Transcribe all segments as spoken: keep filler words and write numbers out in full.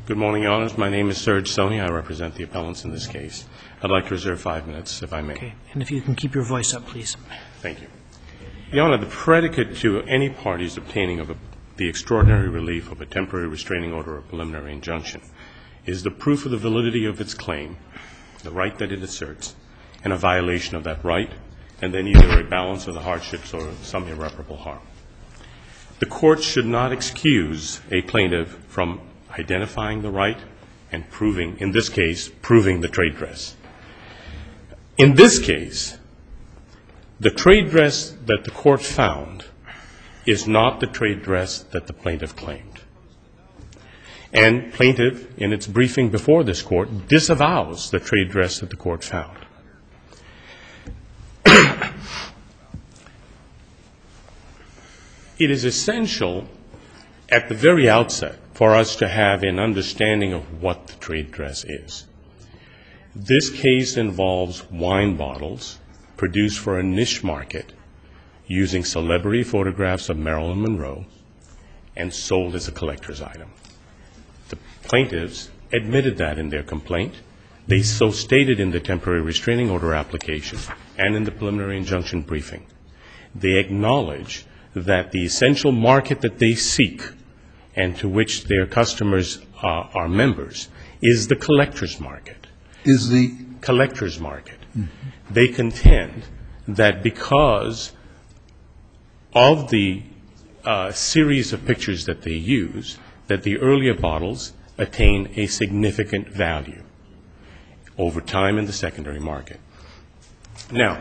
Good morning, Your Honors. My name is Serge Soni. I represent the appellants in this case. I'd like to reserve five minutes, if I may. Okay. And if you can keep your voice up, please. Thank you. Your Honor, the predicate to any party's obtaining of a, the extraordinary relief of a temporary restraining order or preliminary injunction is the proof of the validity of its claim, the right that it asserts, and a violation of that right, and then either a balance of the hardships or some irreparable harm. The court should not excuse a plaintiff from identifying the right and proving, in this case, proving the trade dress. In this case, the trade dress that the court found is not the trade dress that the plaintiff claimed. And plaintiff, in its briefing before this court, disavows the trade dress that the court found. It is essential at the very outset for us to have an understanding of what the trade dress is. This case involves wine bottles produced for a niche market using celebrity photographs of Marilyn Monroe and sold as a collector's item. The plaintiffs admitted that in their complaint. They so stated in the temporary restraining order application and in the preliminary injunction briefing. They acknowledge that the essential market that they seek and to which their customers uh, are members is the collector's market. Is the collector's market. Mm-hmm. They contend that because of the uh, series of pictures that they use, that the earlier bottles attain a significant value over time in the secondary market. Now,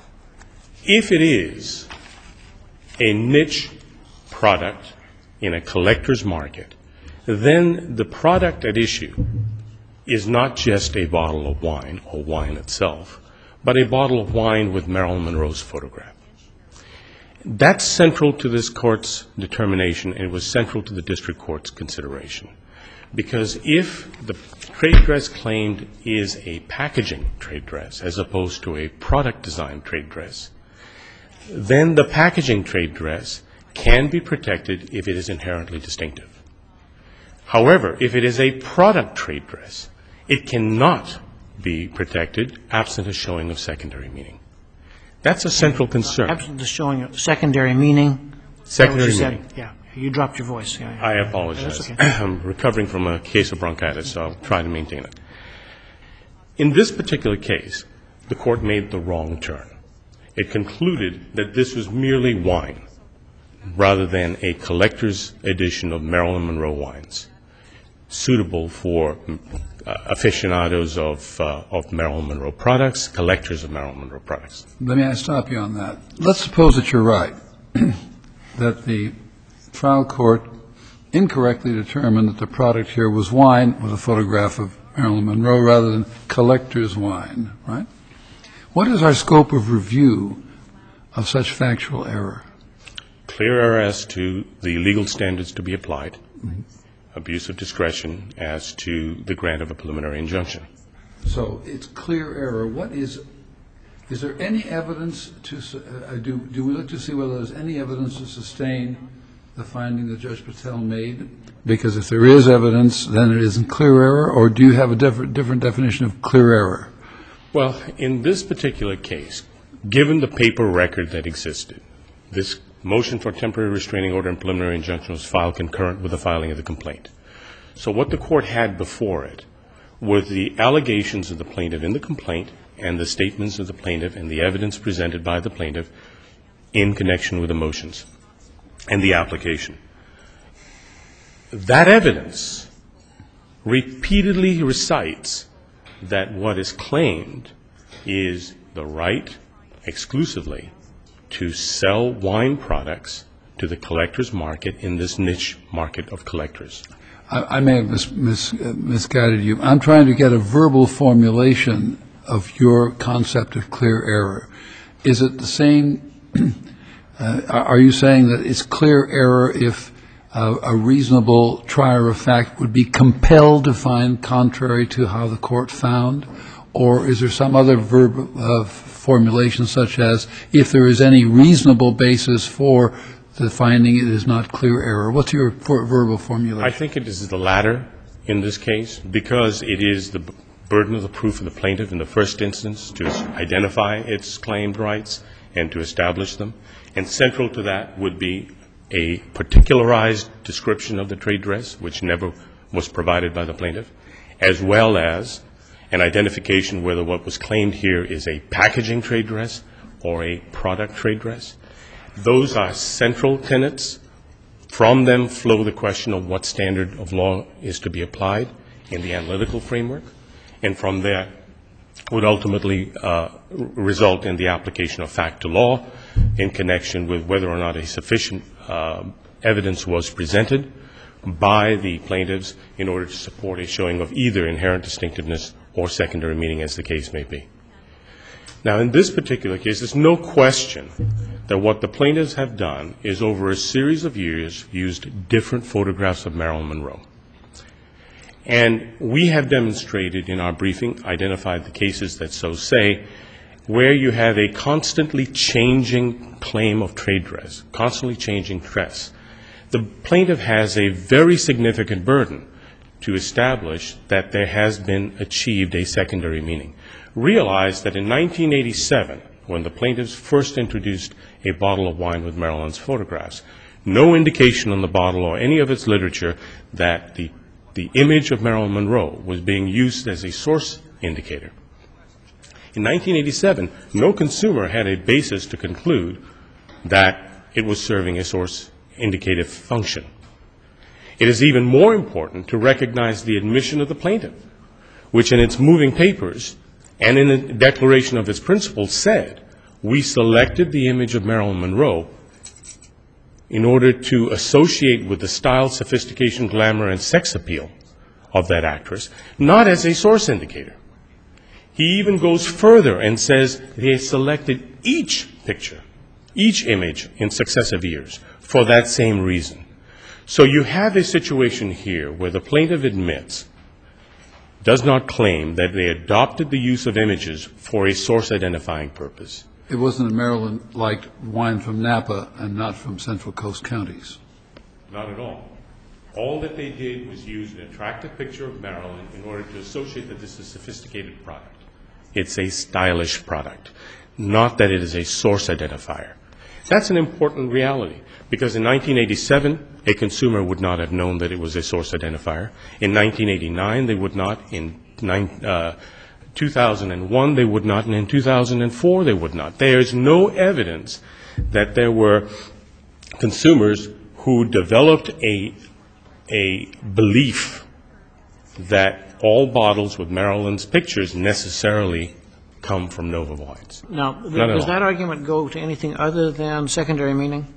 if it is a niche product in a collector's market, then the product at issue is not just a bottle of wine or wine itself, but a bottle of wine with Marilyn Monroe's photograph. That's central to this court's determination, and it was central to the district court's consideration. Because if the trade dress claimed is a packaging trade dress as opposed to a product design trade dress, then the packaging trade dress can be protected if it is inherently distinctive. However, if it is a product trade dress, it cannot be protected absent a showing of secondary meaning. That's a central concern. Absent the showing of secondary meaning? Secondary meaning. Said? Yeah. You dropped your voice. Yeah, yeah. I apologize. Okay. I'm recovering from a case of bronchitis, so I'll try to maintain it. In this particular case, the court made the wrong turn. It concluded that this was merely wine rather than a collector's edition of Marilyn Monroe wines, suitable for uh, aficionados of, uh, of Marilyn Monroe products, collectors of Marilyn Monroe products. Let me stop you on that. Let's suppose that you're right, that the trial court incorrectly determined that the product here was wine with a photograph of Marilyn Monroe rather than collector's wine, right? What is our scope of review of such factual error? Clear error as to the legal standards to be applied, mm-hmm. Abuse of discretion as to the grant of a preliminary injunction. So it's clear error. What is, is there any evidence to, uh, do, do we look to see whether there's any evidence to sustain the finding that Judge Patel made? Because if there is evidence, then it isn't clear error, or do you have a different, different definition of clear error? Well, in this particular case, given the paper record that existed, this motion for temporary restraining order and preliminary injunction was filed concurrent with the filing of the complaint. So what the court had before it were the allegations of the plaintiff in the complaint and the statements of the plaintiff and the evidence presented by the plaintiff in connection with the motions and the application. That evidence repeatedly recites that what is claimed is the right exclusively to sell wine products to the collector's market in this niche market of collectors. I, I may have mis, mis, uh, misguided you. I'm trying to get a verbal formulation of your concept of clear error. Is it the same? uh, are you saying that it's clear error if uh, a reasonable trier of fact would be compelled to find contrary to how the court found? Or is there some other verb of formulation such as if there is any reasonable basis for the finding it is not clear error? What's your for verbal formulation? I think it is the latter. in this case because it is the burden of the proof of the plaintiff in the first instance to identify its claimed rights and to establish them. And central to that would be a particularized description of the trade dress, which never was provided by the plaintiff, as well as an identification whether what was claimed here is a packaging trade dress or a product trade dress. Those are central tenets. From them flow the question of what standard of law is to be applied in the analytical framework, and from there would ultimately uh, result in the application of fact to law in connection with whether or not a sufficient uh, evidence was presented by the plaintiffs in order to support a showing of either inherent distinctiveness or secondary meaning, as the case may be. Now, in this particular case, there's no question that what the plaintiffs have done is over a series of years used different photographs of Marilyn Monroe. And we have demonstrated in our briefing, identified the cases that so say, where you have a constantly changing claim of trade dress, constantly changing dress. The plaintiff has a very significant burden to establish that there has been achieved a secondary meaning. Realize that in nineteen eighty-seven, when the plaintiffs first introduced a bottle of wine with Marilyn's photographs, no indication on the bottle or any of its literature that the, the image of Marilyn Monroe was being used as a source indicator. In nineteen eighty-seven, no consumer had a basis to conclude that it was serving a source indicative function. It is even more important to recognize the admission of the plaintiff, which in its moving papers and in the declaration of its principles said, we selected the image of Marilyn Monroe in order to associate with the style, sophistication, glamour, and sex appeal of that actress, not as a source indicator. He even goes further and says they selected each picture, each image in successive years for that same reason. So you have a situation here where the plaintiff admits, does not claim that they adopted the use of images for a source identifying purpose. It wasn't a Maryland-like wine from Napa and not from Central Coast counties. Not at all. All that they did was use an attractive picture of Maryland in order to associate that this is a sophisticated product. It's a stylish product, not that it is a source identifier. That's an important reality, because in nineteen eighty-seven, a consumer would not have known that it was a source identifier. In nineteen eighty-nine, they would not. In nine, uh, two thousand one, they would not. And in two thousand four, they would not. There is no evidence that there were consumers who developed a, a belief that all bottles with Marilyn's pictures necessarily come from Nova Wines. Now, th- Not at does all. that argument go to anything other than secondary meaning?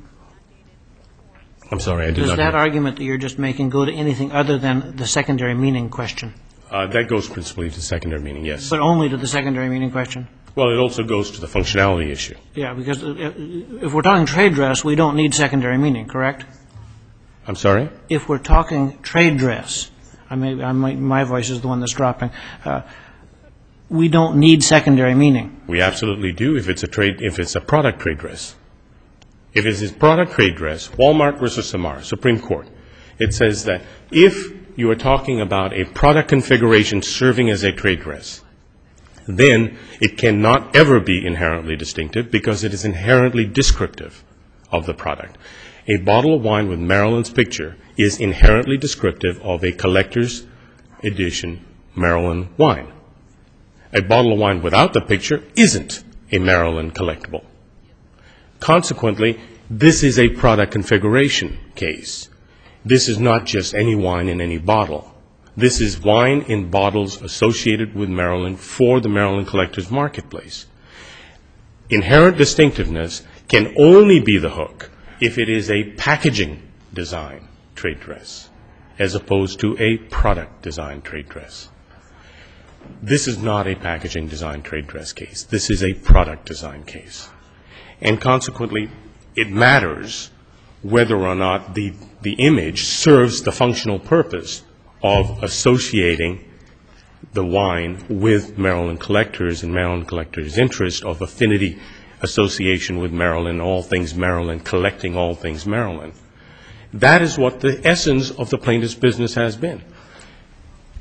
I'm sorry, I did Does not. that hear. argument that you're just making go to anything other than the secondary meaning question? Uh, that goes principally to secondary meaning, yes. But only to the secondary meaning question? Well, it also goes to the functionality issue. Yeah, because uh, if we're talking trade dress, we don't need secondary meaning, correct? I'm sorry? If we're talking trade dress, I may, I might, my voice is the one that's dropping, uh, we don't need secondary meaning. We absolutely do if it's a trade, if it's a product trade dress. If it's a product trade dress, Walmart versus Samara, Supreme Court, it says that if you are talking about a product configuration serving as a trade dress, then it cannot ever be inherently distinctive because it is inherently descriptive of the product. A bottle of wine with Marilyn's picture is inherently descriptive of a collector's edition Marilyn wine. A bottle of wine without the picture isn't a Marilyn collectible. Consequently, this is a product configuration case. This is not just any wine in any bottle. This is wine in bottles associated with Marilyn for the Marilyn collector's marketplace. Inherent distinctiveness can only be the hook if it is a packaging design trade dress as opposed to a product design trade dress. This is not a packaging design trade dress case. This is a product design case. And consequently, it matters whether or not the, the image serves the functional purpose of associating the wine with Maryland collectors and Maryland collectors' interest of affinity association with Maryland, all things Maryland, collecting all things Maryland. That is what the essence of the plaintiff's business has been.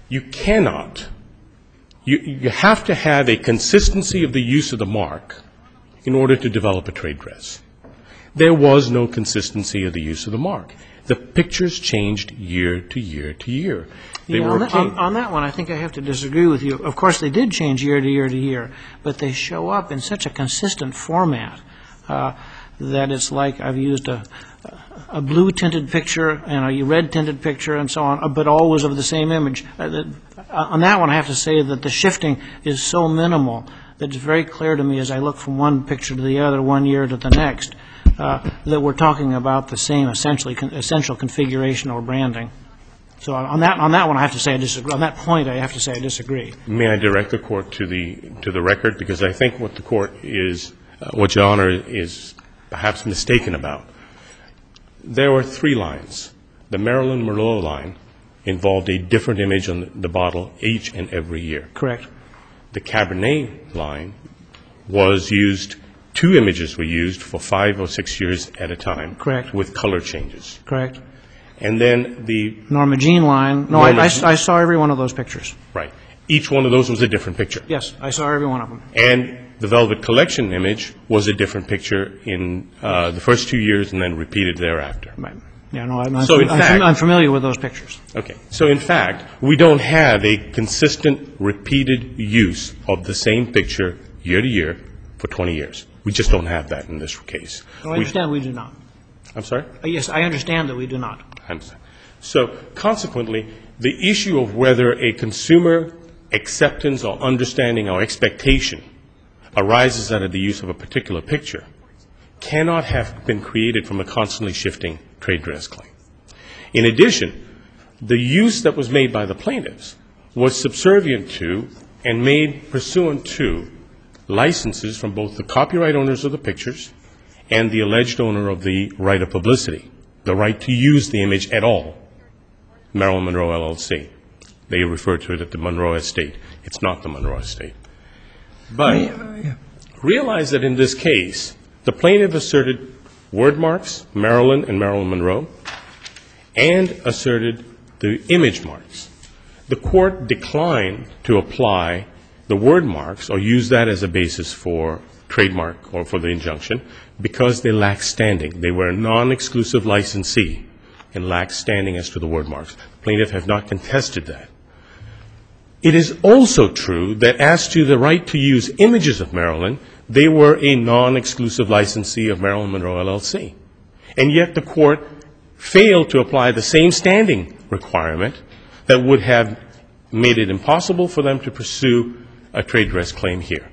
you cannot, you, you have to have a consistency of the use of the mark in order to develop a trade dress. There was no consistency of the use of the mark. The pictures changed year to year to year. They Yeah, were on, that, on, obtained- on that one, I think I have to disagree with you. Of course, they did change year to year to year, but they show up in such a consistent format uh, that it's like I've used a, a blue-tinted picture and a red-tinted picture and so on, but always of the same image. Uh, that, uh, on that one, I have to say that the shifting is so minimal that it's very clear to me as I look from one picture to the other, one year to the next, uh, that we're talking about the same essentially con- essential configuration or branding. So on that on that one, I have to say I disagree. On that point, I have to say I disagree. May I direct the court to the to the record, because I think what the court is, uh, what Your Honor is perhaps mistaken about. There were three lines. The Marilyn Monroe line involved a different image on the bottle each and every year. Correct. The Cabernet line was used. Two images were used for five or six years at a time. Correct. With color changes. Correct. And then the Norma Jean line. No, I, Norma I, Jean- I saw every one of those pictures. right. Each one of those was a different picture. Yes, I saw every one of them. And the Velvet Collection image was a different picture in uh, the first two years and then repeated thereafter. Right. Yeah, no, I'm, I'm, So, in I'm, fact- I'm familiar with those pictures. Okay. So in fact, we don't have a consistent, repeated use of the same picture year to year for twenty years. We just don't have that in this case. No, I We- understand we do not. I'm sorry? Uh, Yes, I understand that we do not. I understand. So consequently, the issue of whether a consumer acceptance or understanding or expectation arises out of the use of a particular picture cannot have been created from a constantly shifting trade dress claim. In addition, the use that was made by the plaintiffs was subservient to and made pursuant to licenses from both the copyright owners of the pictures and the alleged owner of the right of publicity, the right to use the image at all, Marilyn Monroe L L C. They refer to it as the Monroe Estate. It's not the Monroe Estate. But realize that in this case, the plaintiff asserted word marks, Marilyn and Marilyn Monroe, and asserted the image marks. The court declined to apply the word marks or use that as a basis for trademark or for the injunction because they lacked standing. They were a non-exclusive licensee and lacked standing as to the word marks. Plaintiff have not contested that. It is also true that as to the right to use images of Marilyn, they were a non-exclusive licensee of Marilyn Monroe L L C. And yet the court failed to apply the same standing requirement that would have made it impossible for them to pursue a trade dress claim here.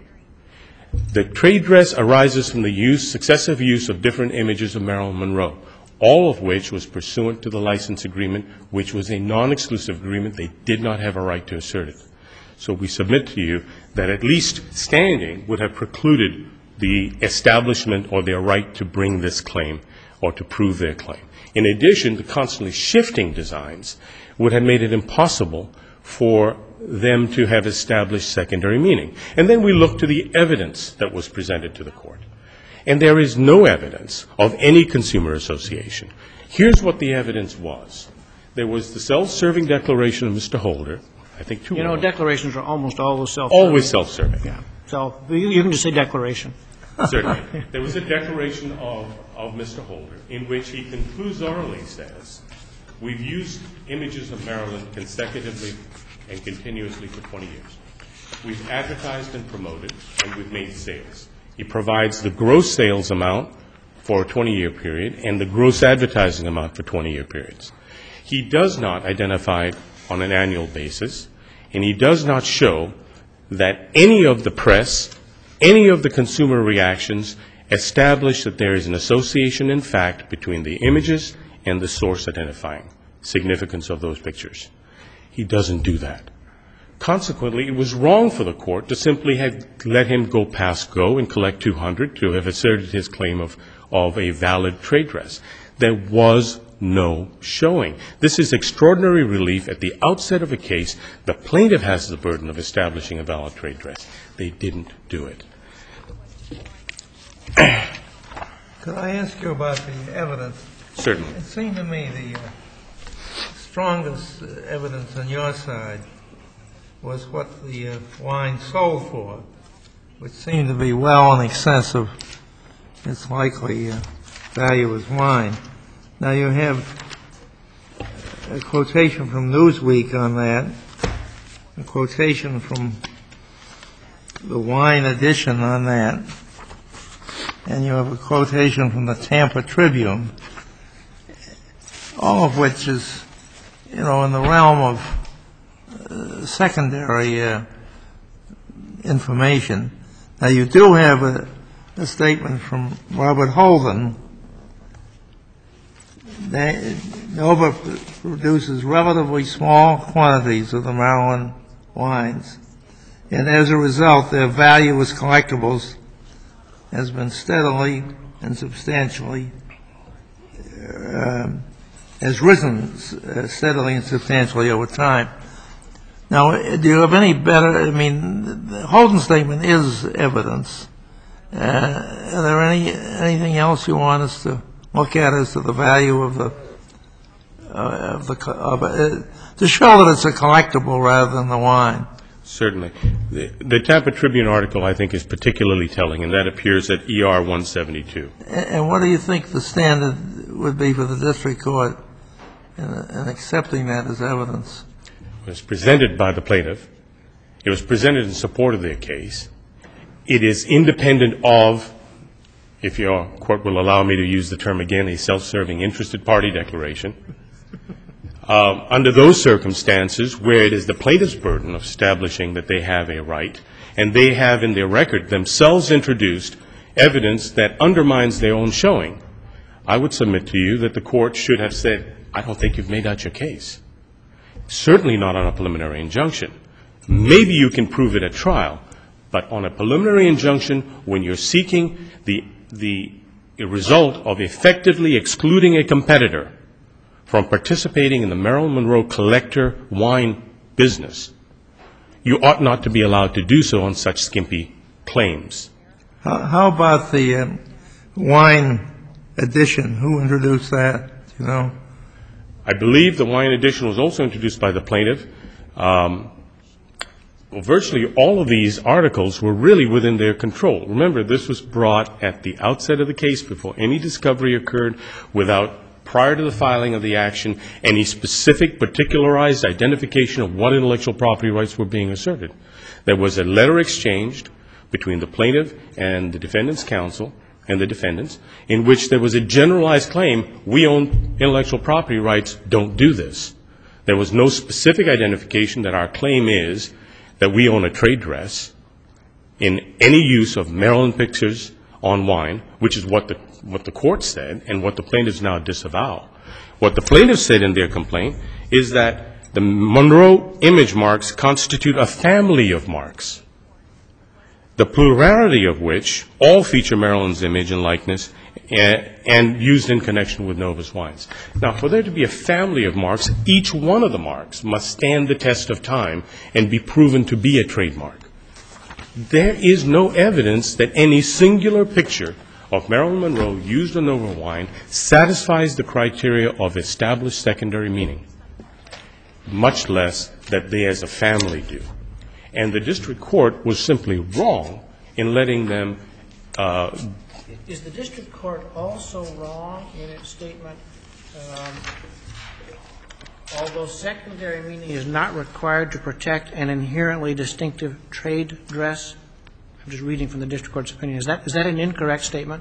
The trade dress arises from the use, successive use of different images of Marilyn Monroe, all of which was pursuant to the license agreement, which was a non-exclusive agreement. They did not have a right to assert it. So we submit to you that at least standing would have precluded the establishment or their right to bring this claim or to prove their claim. In addition, the constantly shifting designs would have made it impossible for them to have established secondary meaning. And then we look to the evidence that was presented to the court. And there is no evidence of any consumer association. Here's what the evidence was. There was the self-serving declaration of Mister Holder, I think two You know, of them. declarations are almost always self-serving. Always self-serving. Yeah. So you, you can just say declaration. Certainly. There was a declaration of, of Mister Holder in which he conclusorially says, we've used images of Marilyn consecutively and continuously for twenty years. We've advertised and promoted, and we've made sales. He provides the gross sales amount for a twenty-year period and the gross advertising amount for twenty-year periods. He does not identify it on an annual basis, and he does not show that any of the press, any of the consumer reactions establish that there is an association in fact between the images and the source identifying significance of those pictures. He doesn't do that. Consequently, it was wrong for the court to simply have let him go past go and collect two hundred to have asserted his claim of, of a valid trade dress. There was no showing. This is extraordinary relief at the outset of a case. The plaintiff has the burden of establishing a valid trade dress. They didn't do it. Could I ask you about the evidence? Certainly. It seemed to me the uh, strongest uh, evidence on your side was what the uh, wine sold for, which seemed to be well in excess of its likely uh, value as wine. Now you have a quotation from Newsweek on that, a quotation from the Wine Edition on that, and you have a quotation from the Tampa Tribune, all of which is, you know, in the realm of uh, secondary uh, information. Now, you do have a, a statement from Robert Holden that Nova produces relatively small quantities of the Maryland wines, and as a result, their value as collectibles has been steadily and substantially uh, has risen uh, steadily and substantially over time. Now, do you have any better? I mean, the Holden statement is evidence. Uh, are there any anything else you want us to look at as to the value of the uh, of the of, uh, to show that it's a collectible rather than the wine? Certainly. The, the Tampa Tribune article, I think, is particularly telling, and that appears at E R one seventy-two. And, and what do you think the standard would be for the district court in, in accepting that as evidence? It was presented by the plaintiff. It was presented in support of their case. It is independent of, if your court will allow me to use the term again, a self-serving interested party declaration. Um, under those circumstances, where it is the plaintiff's burden of establishing that they have a right, and they have in their record themselves introduced evidence that undermines their own showing, I would submit to you that the court should have said, I don't think you've made out your case. Certainly not on a preliminary injunction. Maybe you can prove it at trial, but on a preliminary injunction, when you're seeking the, the result of effectively excluding a competitor from participating in the Marilyn Monroe collector wine business, you ought not to be allowed to do so on such skimpy claims. How, how about the uh, wine edition? Who introduced that? Do you know? I believe the wine edition was also introduced by the plaintiff. Um, well, virtually all of these articles were really within their control. Remember, this was brought at the outset of the case before any discovery occurred, without, prior to the filing of the action, any specific particularized identification of what intellectual property rights were being asserted. There was a letter exchanged between the plaintiff and the defendant's counsel and the defendants, in which there was a generalized claim, we own intellectual property rights, don't do this. There was no specific identification that our claim is that we own a trade dress in any use of Maryland pictures on wine, which is what the, what the court said and what the plaintiffs now disavow. What the plaintiffs said in their complaint is that the Monroe image marks constitute a family of marks, the plurality of which all feature Maryland's image and likeness and, and used in connection with Nova's wines. Now, for there to be a family of marks, each one of the marks must stand the test of time and be proven to be a trademark. There is no evidence that any singular picture of Marilyn Monroe used on Nova wine satisfies the criteria of established secondary meaning, much less that they as a family do. And the district court was simply wrong in letting them. Uh, Is the district court also wrong in its statement, um, although secondary meaning is not required to protect an inherently distinctive trade dress? I'm just reading from the district court's opinion. Is that, is that an incorrect statement?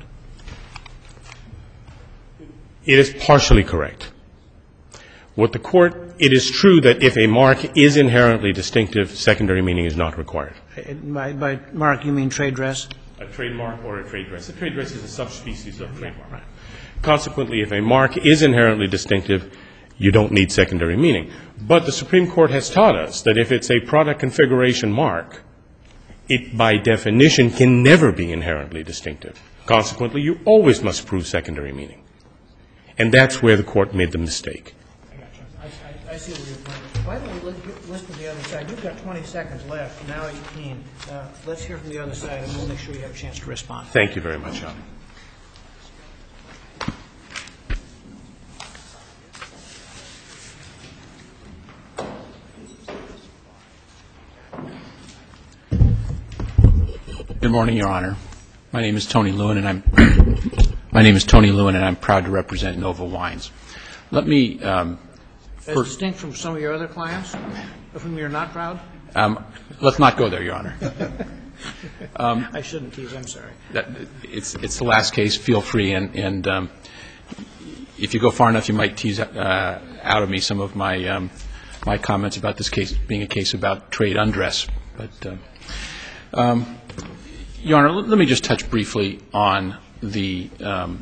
It is partially correct. What the court, it is true that if a mark is inherently distinctive, secondary meaning is not required. By, by mark, you mean trade dress? A trademark or a trade dress. A trade dress is a subspecies of trademark. Right. Consequently, if a mark is inherently distinctive, you don't need secondary meaning. But the Supreme Court has taught us that if it's a product configuration mark, it by definition can never be inherently distinctive. Consequently, you always must prove secondary meaning. And that's where the court made the mistake. I see where you're going. Why don't we listen to the other side? You've got twenty seconds left, now eighteen. Uh, let's hear from the other side, and we'll make sure you have a chance to respond. Thank you very much, John. Good morning, Your Honor. My name is Tony Lewin, and I'm my name is Tony Lewin, and I'm proud to represent Nova Wines. Let me um, As first, distinct from some of your other clients, of whom you're not proud? um, let's not go there, Your Honor. Um, I shouldn't tease. I'm sorry. that, it's it's the last case. Feel free, and and um, if you go far enough, you might tease uh, out of me some of my um, my comments about this case being a case about trade undress. But uh, um, Your Honor, let me just touch briefly on the um,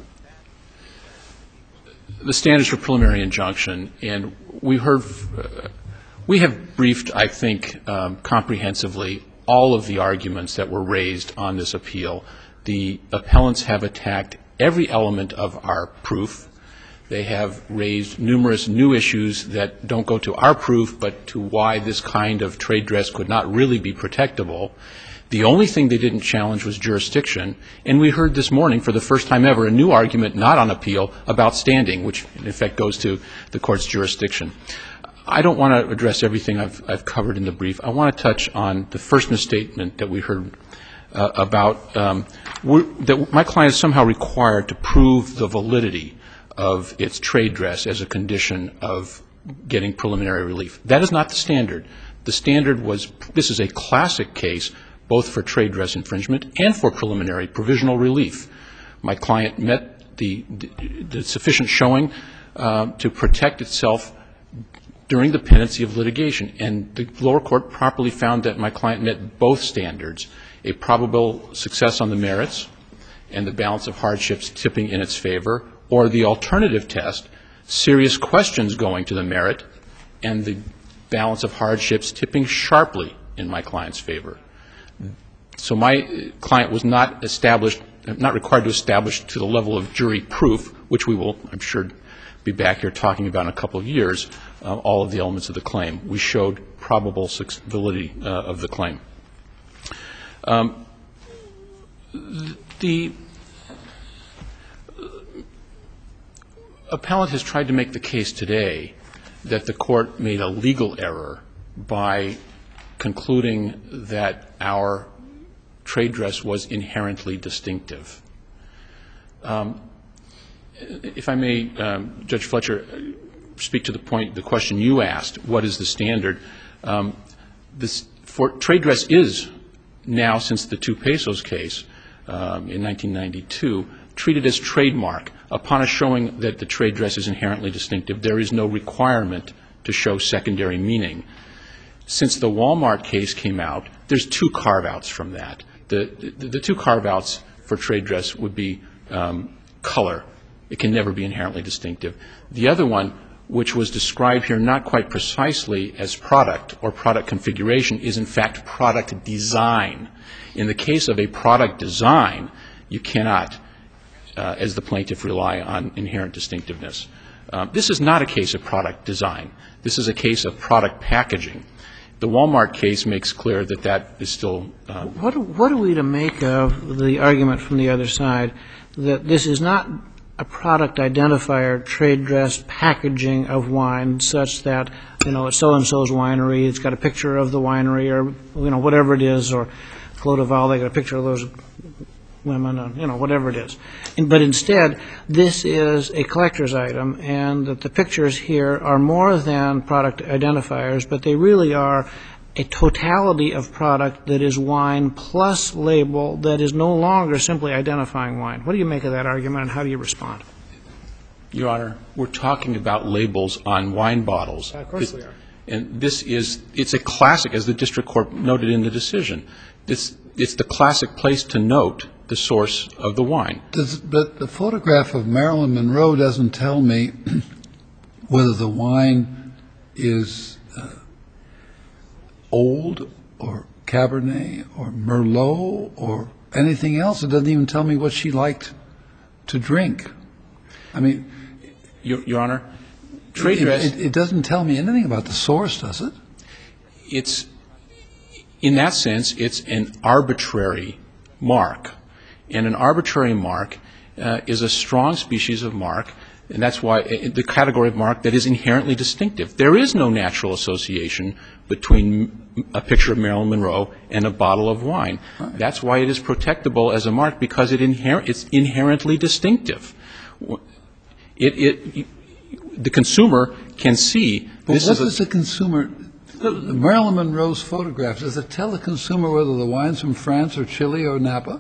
the standards for preliminary injunction. And we heard, uh, we have briefed, I think, um, comprehensively all of the arguments that were raised on this appeal. The appellants have attacked every element of our proof. They have raised numerous new issues that don't go to our proof, but to why this kind of trade dress could not really be protectable. The only thing they didn't challenge was jurisdiction, and we heard this morning for the first time ever a new argument not on appeal about standing, which in effect goes to the court's jurisdiction. I don't want to address everything I've, I've covered in the brief. I want to touch on the first misstatement that we heard uh, about um, that my client is somehow required to prove the validity of its trade dress as a condition of getting preliminary relief. That is not the standard. The standard was, this is a classic case both for trade dress infringement and for preliminary provisional relief. My client met the, the sufficient showing uh, to protect itself during the pendency of litigation, and the lower court properly found that my client met both standards, a probable success on the merits and the balance of hardships tipping in its favor, or the alternative test, serious questions going to the merit and the balance of hardships tipping sharply in my client's favor. So my client was not established, not required to establish to the level of jury proof, which we will, I'm sure, be back here talking about in a couple of years, uh, all of the elements of the claim. We showed probable validity uh, of the claim. Um, the appellant has tried to make the case today that the court made a legal error by concluding that our trade dress was inherently distinctive. Um, if I may, um, Judge Fletcher, speak to the point, the question you asked, what is the standard? Um, this for trade dress is now, since the two pesos case um, in nineteen ninety-two, treated as trademark. Upon a showing that the trade dress is inherently distinctive, there is no requirement to show secondary meaning. Since the Walmart case came out, there's two carve-outs from that. The, the, the two carve-outs for trade dress would be um, color. It can never be inherently distinctive. The other one, which was described here not quite precisely as product or product configuration, is in fact product design. In the case of a product design, you cannot, uh, as the plaintiff, rely on inherent distinctiveness. Uh, this is not a case of product design. This is a case of product packaging. The Walmart case makes clear that that is still. Uh, what, what are we to make of the argument from the other side that this is not a product identifier, trade dress packaging of wine such that, you know, it's so-and-so's winery, it's got a picture of the winery, or, you know, whatever it is, or Clos-de-Val, they got a picture of those women, or, you know, whatever it is. And, but instead, this is a collector's item, and that the pictures here are more than product identifiers, but they really are a totality of product that is wine plus label that is no longer simply identifying wine. What do you make of that argument, and how do you respond? Your Honor, we're talking about labels on wine bottles. Of course we are. And this is, it's a classic, as the district court noted in the decision. It's, it's the classic place to note the source of the wine. Does, but the photograph of Marilyn Monroe doesn't tell me whether the wine is uh, old or Cabernet or Merlot or anything else. It doesn't even tell me what she liked to drink. I mean, Your, Your Honor, trade it, dress. It, it doesn't tell me anything about the source, does it? It's, in that sense, it's an arbitrary mark. And an arbitrary mark uh, is a strong species of mark And that's why the category of mark that is inherently distinctive. There is no natural association between a picture of Marilyn Monroe and a bottle of wine. That's why it is protectable as a mark, because it inher- it's inherently distinctive. It, it, the consumer can see. But this what is a, does the consumer, Marilyn Monroe's photographs, does it tell the consumer whether the wine's from France or Chile or Napa?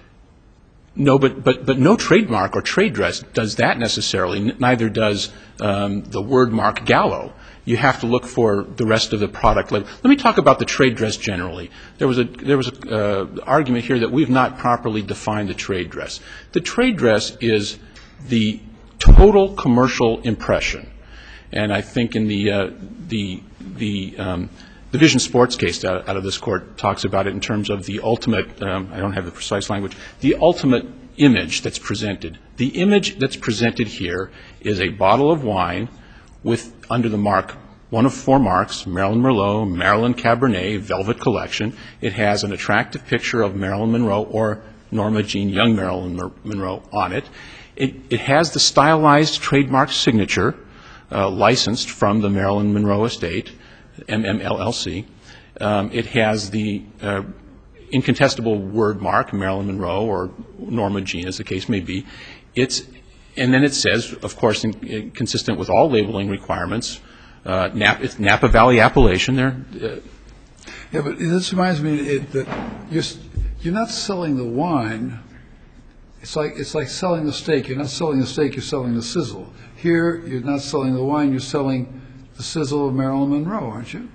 No, but, but, but no trademark or trade dress does that necessarily. Neither does um, the word mark Gallo. You have to look for the rest of the product label. Let me talk about the trade dress generally. There was a there was a uh, argument here that we've not properly defined the trade dress. The trade dress is the total commercial impression, and I think in the uh, the the um, The Vision Sports case out, out of this court talks about it in terms of the ultimate, um, I don't have the precise language, the ultimate image that's presented. The image that's presented here is a bottle of wine with, under the mark, one of four marks, Marilyn Merlot, Marilyn Cabernet, Velvet Collection. It has an attractive picture of Marilyn Monroe or Norma Jean Young Marilyn Monroe on it. It, it has the stylized trademark signature uh, licensed from the Marilyn Monroe estate, M M L L C. Um, it has the uh, incontestable word mark, Marilyn Monroe or Norma Jean, as the case may be. It's, and then it says, of course, in, in, consistent with all labeling requirements, uh, Napa, it's Napa Valley appellation there. Uh, Yeah, but this reminds me it, that you're, you're not selling the wine. It's like, it's like selling the steak. You're not selling the steak, you're selling the sizzle. Here, you're not selling the wine, you're selling the sizzle of Marilyn Monroe, aren't you?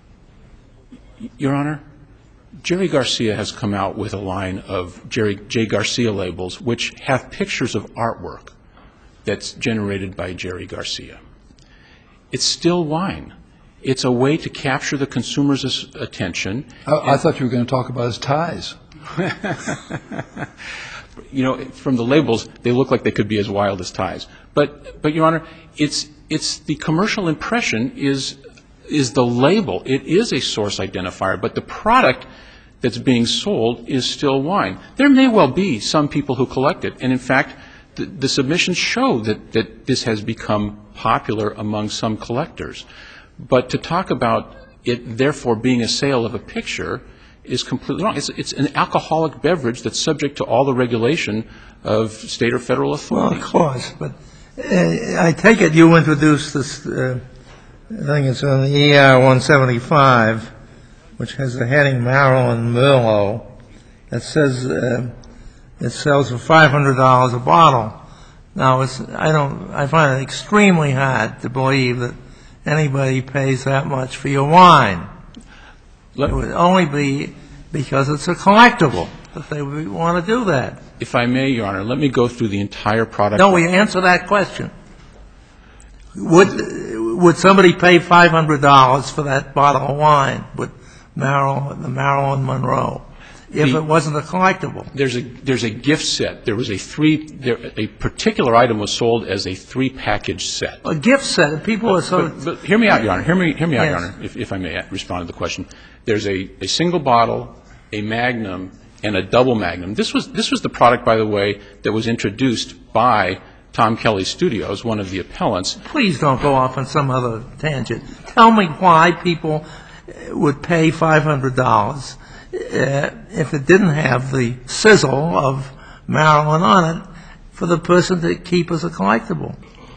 Your Honor, Jerry Garcia has come out with a line of Jerry J. Garcia labels which have pictures of artwork that's generated by Jerry Garcia. It's still wine. It's a way to capture the consumer's attention. I, I thought you were going to talk about his ties. You know, from the labels, they look like they could be as wild as ties. But, but Your Honor, it's it's the commercial impression is is the label. It is a source identifier, but the product that's being sold is still wine. There may well be some people who collect it, and in fact, the, the submissions show that, that this has become popular among some collectors. But to talk about it therefore being a sale of a picture is completely wrong. It's, it's an alcoholic beverage that's subject to all the regulation of state or federal authorities. Well, of course, but uh, I take it you introduced this, uh, I think it's on the E R one seventy-five, which has the heading Marilyn Merlot, that says uh, it sells for five hundred dollars a bottle. Now, it's, I don't, I find it extremely hard to believe that anybody pays that much for your wine. Let, it would only be because it's a collectible that they would want to do that. If I may, Your Honor, let me go through the entire product. No, we answer that question. Would would somebody pay five hundred dollars for that bottle of wine with Marilyn, the Marilyn Monroe, if the, it wasn't a collectible? There's a there's a gift set. There was a three. There, a particular item was sold as a three package set. A gift set. People are so. But, but hear me out, Your Honor. Hear me, hear me out, Yes. Your Honor. If, if I may respond to the question, there's a, a single bottle, a Magnum, and a double Magnum. This was this was the product, by the way, that was introduced by Tom Kelly Studios, one of the appellants. Please don't go off on some other tangent. Tell me why people would pay five hundred dollars uh, if it didn't have the sizzle of Marilyn on it for the person to keep as a collectible.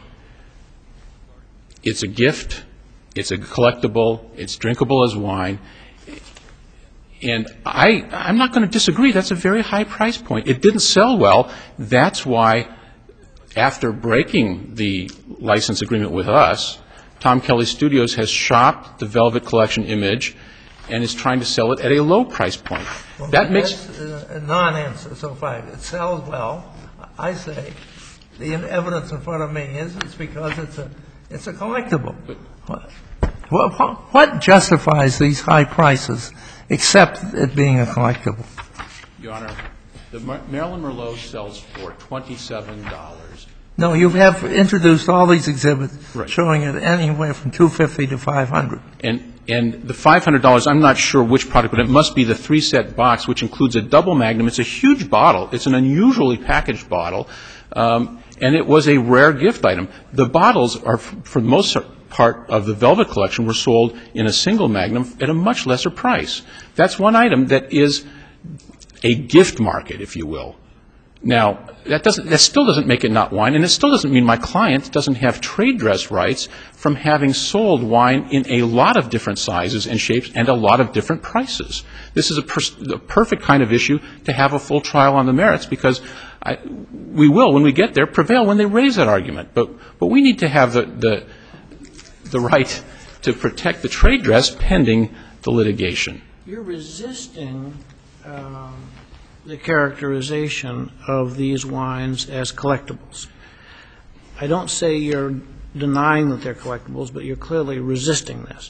It's a gift. It's a collectible. It's drinkable as wine. And I, I'm not going to disagree. That's a very high price point. It didn't sell well. That's why, after breaking the license agreement with us, Tom Kelly Studios has shopped the Velvet Collection image and is trying to sell it at a low price point. Well, that makes that's a non-answer so far. It sells well. I say the evidence in front of me is it's because it's a it's a collectible. What, what, what justifies these high prices except it being a collectible? Your Honor, the Mar- Marilyn Merlot sells for twenty-seven dollars. No, you have introduced all these exhibits Right. showing it anywhere from two hundred fifty dollars to five hundred dollars. And and the five hundred dollars, I'm not sure which product, but it must be the three-set box, which includes a double Magnum. It's a huge bottle. It's an unusually packaged bottle. Um, and it was a rare gift item. The bottles are, for the most part of the Velvet collection, were sold in a single Magnum at a much lesser price. That's one item that is a gift market, if you will. Now, that doesn't, that still doesn't make it not wine, and it still doesn't mean my client doesn't have trade dress rights from having sold wine in a lot of different sizes and shapes and a lot of different prices. This is a, per- a perfect kind of issue to have a full trial on the merits, because I, we will, when we get there, prevail when they raise that argument. But, but we need to have the, the, the right to protect the trade dress pending the litigation. You're resisting um, the characterization of these wines as collectibles. I don't say you're denying that they're collectibles, but you're clearly resisting this.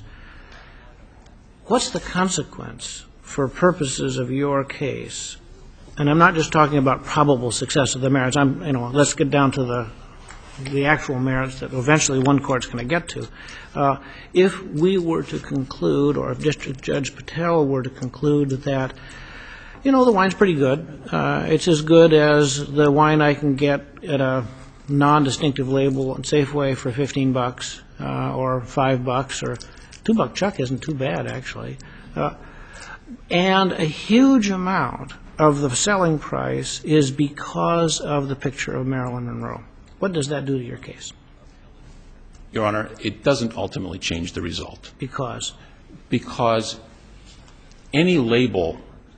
What's the consequence for purposes of your case? And I'm not just talking about probable success of the merits. I'm, you know, let's get down to the the actual merits that eventually one court's going to get to. Uh, if we were to conclude, or if District Judge Patel were to conclude that, you know, the wine's pretty good. Uh, it's as good as the wine I can get at a non-distinctive label at Safeway for fifteen bucks, uh, or five bucks, or two buck chuck isn't too bad, actually. Uh, and a huge amount of the selling price is because of the picture of Marilyn Monroe. What does that do to your case? Your Honor, it doesn't ultimately change the result. Because? Because any label,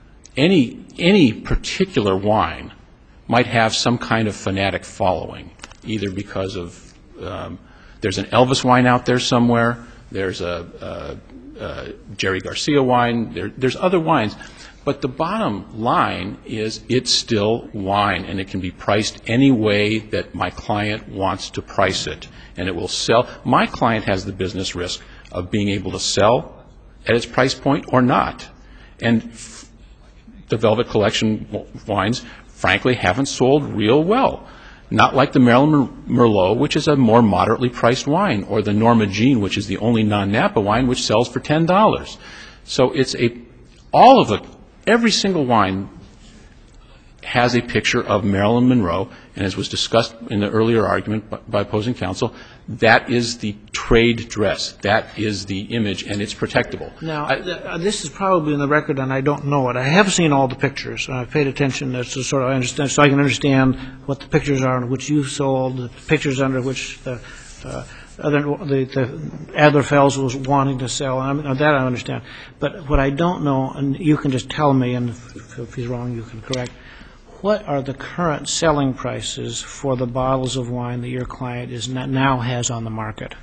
any any particular wine might have some kind of fanatic following, either because of um, there's an Elvis wine out there somewhere, there's a, a, a Jerry Garcia wine, there, there's other wines. But the bottom line is it's still wine, and it can be priced any way that my client wants to price it, and it will sell. My client has the business risk of being able to sell at its price point or not. And f- the Velvet Collection w- wines, frankly, haven't sold real well. Not like the Marilyn Merlot, which is a more moderately priced wine, or the Norma Jean, which is the only non-Napa wine, which sells for ten dollars. So it's a, all of the, every single wine has a picture of Marilyn Monroe, and as was discussed in the earlier argument by, by opposing counsel, that is the trade dress. That is the image, and it's protectable. Now, I, th- this is probably in the record, and I don't know it. I have seen all the pictures, and I've paid attention as to sort of understand, so I can understand what the pictures are under which you sold, the pictures under which the uh, other the, the Adler-Fells was wanting to sell, and I, that I understand. But what I don't know, and you can just tell me, and if, if he's wrong, you can correct. What are the current selling prices for the bottles of wine that your client is not, now has on the market?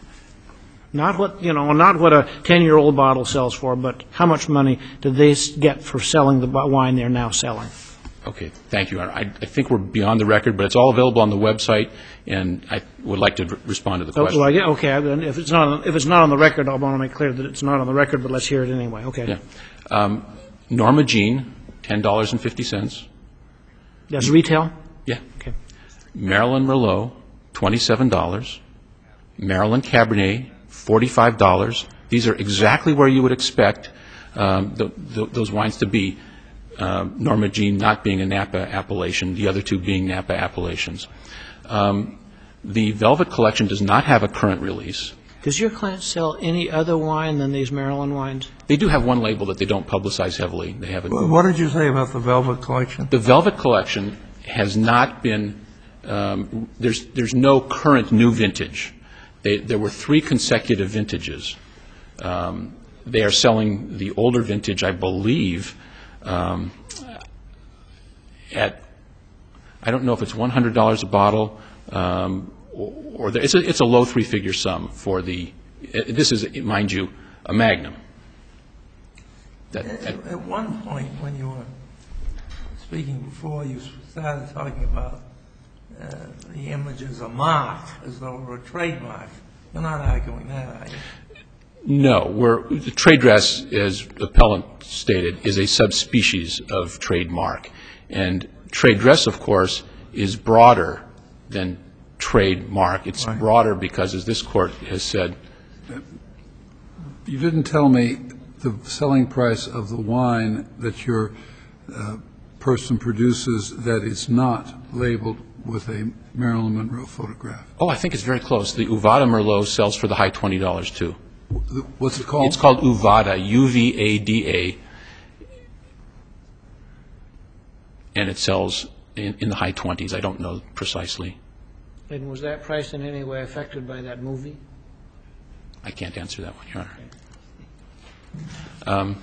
Not what, you know, not what a ten-year-old bottle sells for, but how much money do they get for selling the wine they're now selling? Okay, thank you, Honor. I, I think we're beyond the record, but it's all available on the website, and I would like to r- respond to the Oh, question. well, I get, okay, then if it's not if it's not on the record, I want to make clear that it's not on the record, but let's hear it anyway. Okay. Yeah. Um, Norma Jean, ten dollars and fifty cents. That's retail? Yeah. Okay. Marilyn Merlot, twenty-seven dollars. Maryland Cabernet, forty-five dollars. These are exactly where you would expect um, the, the, those wines to be. Um, Norma Jean not being a Napa appellation, the other two being Napa appellations. Um, the Velvet Collection does not have a current release. Does your client sell any other wine than these Maryland wines? They do have one label that they don't publicize heavily. They have a, What did you say about the Velvet Collection? The Velvet Collection has not been, um, there's, there's no current new vintage. They, there were three consecutive vintages. Um, they are selling the older vintage, I believe, um, at, I don't know if it's one hundred dollars a bottle, um, or, or the, it's, a, it's a low three-figure sum for the, it, this is, mind you, a Magnum. That, At, that, at one point, when you were speaking before, you started talking about uh, the image as a mark, as though it were a trademark. You're not arguing that, are you? No, we're, the trade dress, as the appellant stated, is a subspecies of trademark. And trade dress, of course, is broader than trademark. It's Right. broader because, as this Court has said, You didn't tell me the selling price of the wine that your uh, person produces that is not labeled with a Marilyn Monroe photograph? Oh, I think it's very close. The Uvada Merlot sells for the high twenty dollars, too. What's it called? It's called Uvada, U V A D A, and it sells in, in the high twenties. I don't know precisely. And was that price in any way affected by that movie? I can't answer that one, Your Honor. Um,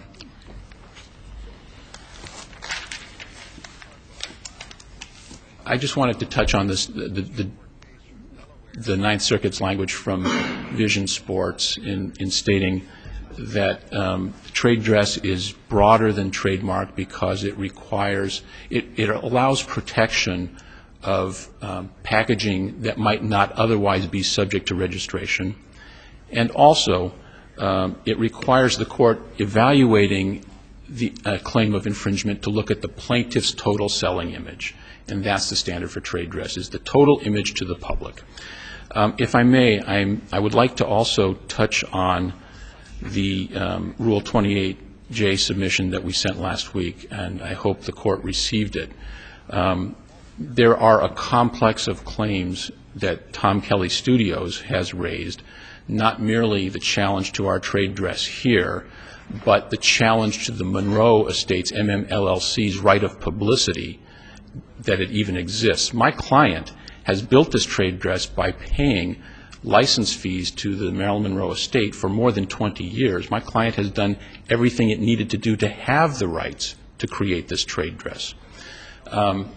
I just wanted to touch on this, the, the, the Ninth Circuit's language from Vision Sports in, in stating that um, trade dress is broader than trademark because it requires, it, it allows protection of um, packaging that might not otherwise be subject to registration. And also, um, it requires the court evaluating the uh, claim of infringement to look at the plaintiff's total selling image. And that's the standard for trade dress, is the total image to the public. Um, if I may, I'm, I would like to also touch on the um, Rule twenty-eight J submission that we sent last week, and I hope the court received it. Um, there are a complex of claims that Tom Kelly Studios has raised, not merely the challenge to our trade dress here, but the challenge to the Monroe Estates M M L L C's right of publicity, that it even exists. My client has built this trade dress by paying license fees to the Marilyn Monroe estate for more than twenty years. My client has done everything it needed to do to have the rights to create this trade dress. Um,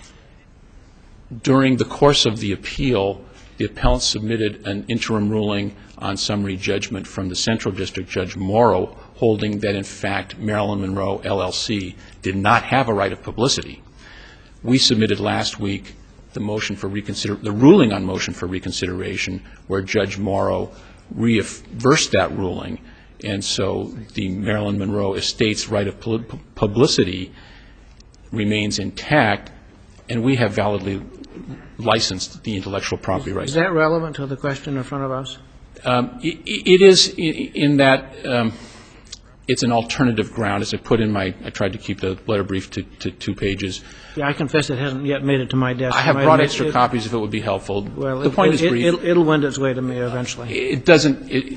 during the course of the appeal, the appellant submitted an interim ruling on summary judgment from the Central District Judge Morrow, holding that, in fact, Marilyn Monroe L L C did not have a right of publicity. We submitted last week the motion for reconsider, the ruling on motion for reconsideration, where Judge Morrow reversed that ruling, and so the Marilyn Monroe estate's right of publicity remains intact, and we have validly licensed the intellectual property rights. Is that relevant to the question in front of us? Um, it, it is in, in that um, it's an alternative ground. As I put in my, I tried to keep the letter brief to, to two pages. Yeah, I confess it hasn't yet made it to my desk. I have Might brought admit extra it, copies if it would be helpful. Well, the it, point it, is brief. It'll, it'll wend its way to me eventually. It doesn't. It,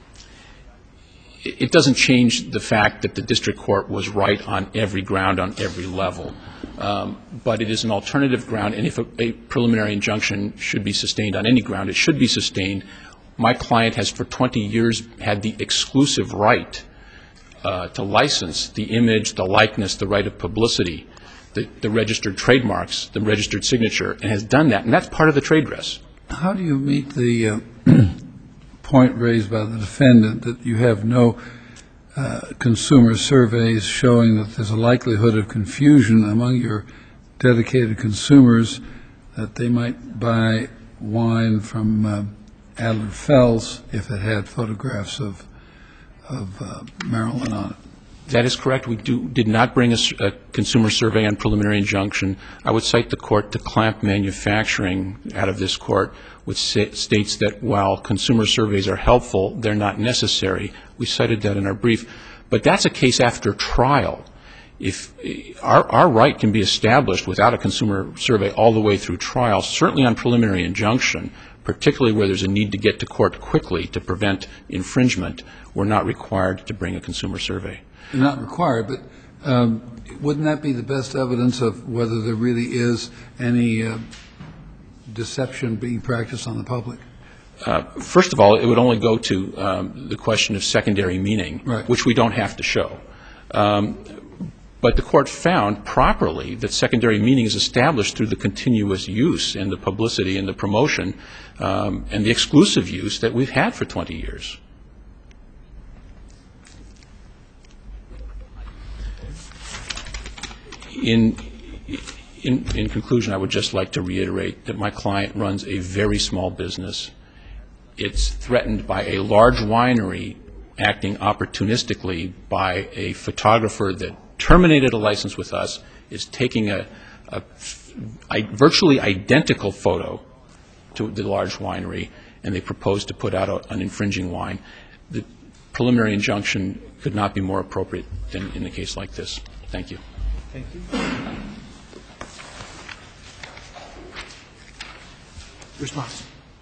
it doesn't change the fact that the district court was right on every ground, on every level. Um, but it is an alternative ground, and if a, a preliminary injunction should be sustained on any ground, it should be sustained. My client has for twenty years had the exclusive right uh, to license the image, the likeness, the right of publicity, the, the registered trademarks, the registered signature, and has done that, and that's part of the trade dress. How do you meet the uh, point raised by the defendant that you have no uh, consumer surveys showing that there's a likelihood of confusion among your dedicated consumers that they might buy wine from uh, Adler Fells if it had photographs of of uh, Marilyn on it? That is correct. We do, did not bring a, a consumer survey on preliminary injunction. I would cite the court to Clamp Manufacturing out of this court, which sa- states that while consumer surveys are helpful, they're not necessary. We cited that in our brief. But that's a case after trial. If our, our right can be established without a consumer survey all the way through trial, certainly on preliminary injunction, particularly where there's a need to get to court quickly to prevent infringement, we're not required to bring a consumer survey. Not required, but um, wouldn't that be the best evidence of whether there really is any uh, deception being practiced on the public? Uh, first of all, it would only go to um, the question of secondary meaning, right, which we don't have to show. Um, but the court found properly that secondary meaning is established through the continuous use and the publicity and the promotion um, and the exclusive use that we've had for twenty years. In, in, in conclusion, I would just like to reiterate that my client runs a very small business. It's threatened by a large winery acting opportunistically by a photographer that terminated a license with us, is taking a, a, a virtually identical photo to the large winery, and they propose to put out a, an infringing wine. The preliminary injunction could not be more appropriate than in a case like this. Thank you. Thank you. Response.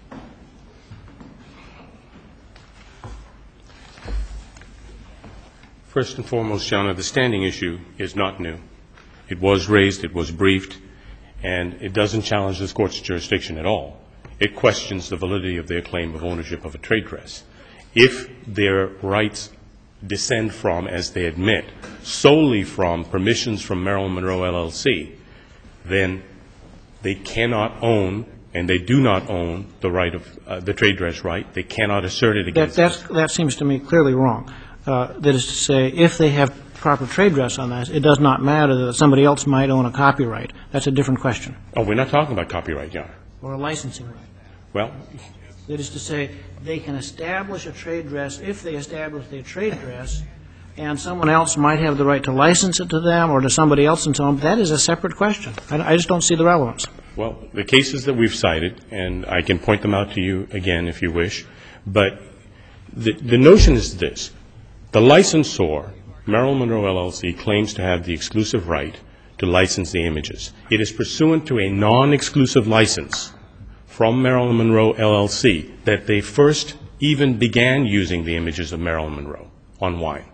First and foremost, Your Honor, the standing issue is not new. It was raised, it was briefed, and it doesn't challenge this Court's jurisdiction at all. It questions the validity of their claim of ownership of a trade dress. If their rights descend from, as they admit, solely from permissions from Marilyn Monroe, L L C, then they cannot own, and they do not own, the right of uh, the trade dress right. They cannot assert it That, against that's, that seems to me clearly wrong. Uh, that is to say, if they have proper trade dress on that, it does not matter that somebody else might own a copyright. That's a different question. Oh, we're not talking about copyright, Your Honor. Or a licensing right. Well, That is to say, they can establish a trade dress if they establish their trade dress, and someone else might have the right to license it to them or to somebody else and so on. That is a separate question. I, I just don't see the relevance. well, the cases that we've cited, and I can point them out to you again if you wish, but the, the notion is this. The licensor, Marilyn Monroe, L L C, claims to have the exclusive right to license the images. It is pursuant to a non-exclusive license from Marilyn Monroe, L L C, that they first even began using the images of Marilyn Monroe on wine.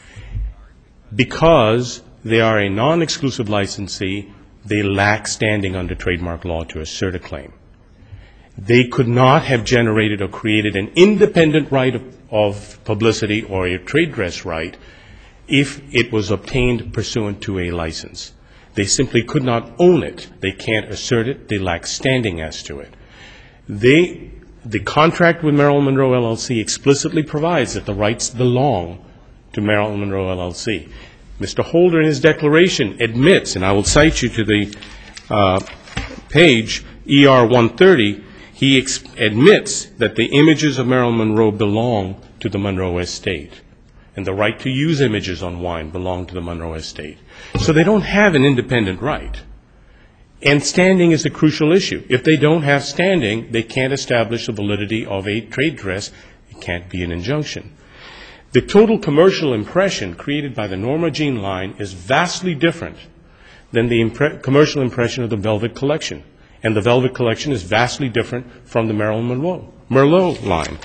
Because they are a non-exclusive licensee, they lack standing under trademark law to assert a claim. They could not have generated or created an independent right of, of publicity or a trade dress right if it was obtained pursuant to a license. They simply could not own it. They can't assert it. They lack standing as to it. They, the contract with Marilyn Monroe, L L C explicitly provides that the rights belong to Marilyn Monroe, L L C. Mister Holder, in his declaration, admits, and I will cite you to the uh, page, E R one thirty, he ex- admits that the images of Marilyn Monroe belong to the Monroe estate, and the right to use images on wine belong to the Monroe estate. So they don't have an independent right. And standing is a crucial issue. If they don't have standing, they can't establish the validity of a trade dress. It can't be an injunction. The total commercial impression created by the Norma Jean line is vastly different than the impre- commercial impression of the Velvet Collection. And the Velvet Collection is vastly different from the Marilyn Monroe, Merlot line.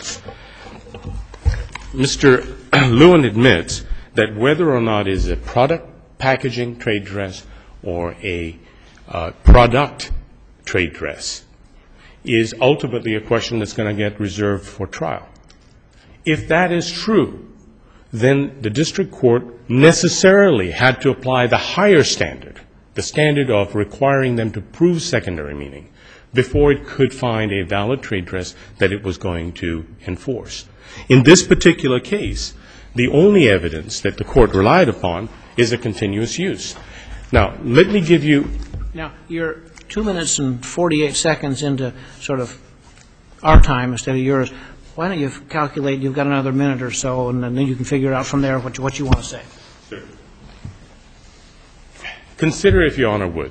Mister Lewin admits that whether or not it is a product packaging trade dress or a uh, product trade dress is ultimately a question that's going to get reserved for trial. If that is true, then the district court necessarily had to apply the higher standard, the standard of requiring them to prove secondary meaning, before it could find a valid trade dress that it was going to enforce. In this particular case, the only evidence that the court relied upon is a continuous use. Now, let me give you... Now, you're two minutes and forty-eight seconds into sort of our time instead of yours. Why don't you calculate, you've got another minute or so, and then you can figure out from there what you, what you want to say. Sure. Consider, if Your Honor would,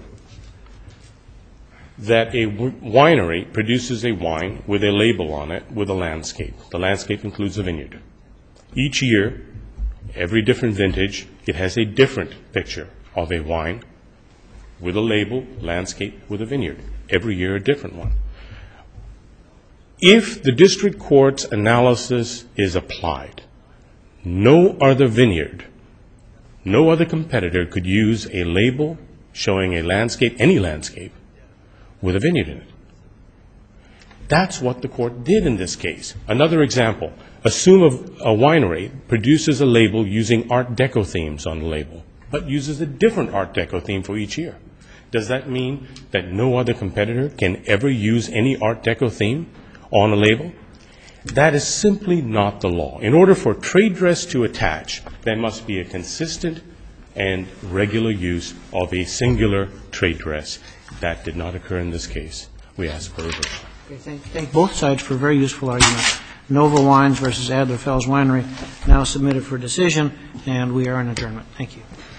that a winery produces a wine with a label on it with a landscape. The landscape includes a vineyard. Each year, every different vintage, it has a different picture of a wine with a label, landscape, with a vineyard. Every year, a different one. If the district court's analysis is applied, no other vineyard, no other competitor could use a label showing a landscape, any landscape, with a vineyard in it. That's what the court did in this case. Another example, assume a, a winery produces a label using Art Deco themes on the label, but uses a different Art Deco theme for each year. Does that mean that no other competitor can ever use any Art Deco theme on a label? That is simply not the law. In order for trade dress to attach, there must be a consistent and regular use of a singular trade dress. That did not occur in this case. We ask for reversal. Okay, thank, thank both sides for very useful arguments. Nova Wines versus Adler Fells Winery now submitted for decision, and we are in adjournment. Thank you.